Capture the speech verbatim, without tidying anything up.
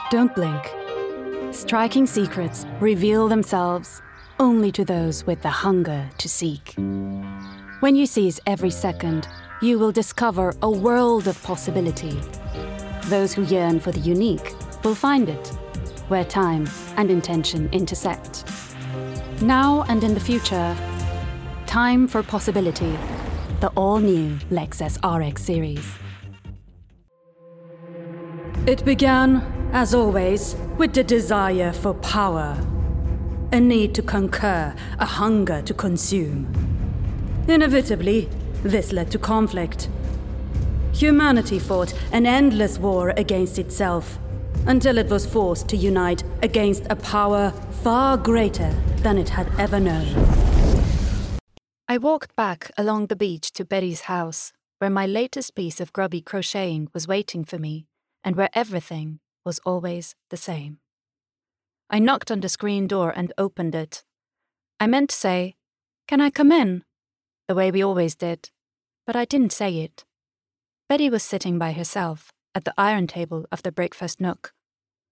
Don't blink. Striking secrets reveal themselves only to those with the hunger to seek. When you seize every second, you will discover a world of possibility. Those who yearn for the unique will find it, where time and intention intersect. Now and in the future, time for possibility, the all-new Lexus R X series. It began, as always, with the desire for power. A need to conquer, a hunger to consume. Inevitably, this led to conflict. Humanity fought an endless war against itself, until it was forced to unite against a power far greater than it had ever known. I walked back along the beach to Betty's house, where my latest piece of grubby crocheting was waiting for me, and where everything was always the same. I knocked on the screen door and opened it. I meant to say, "Can I come in?" the way we always did, but I didn't say it. Betty was sitting by herself at the iron table of the breakfast nook,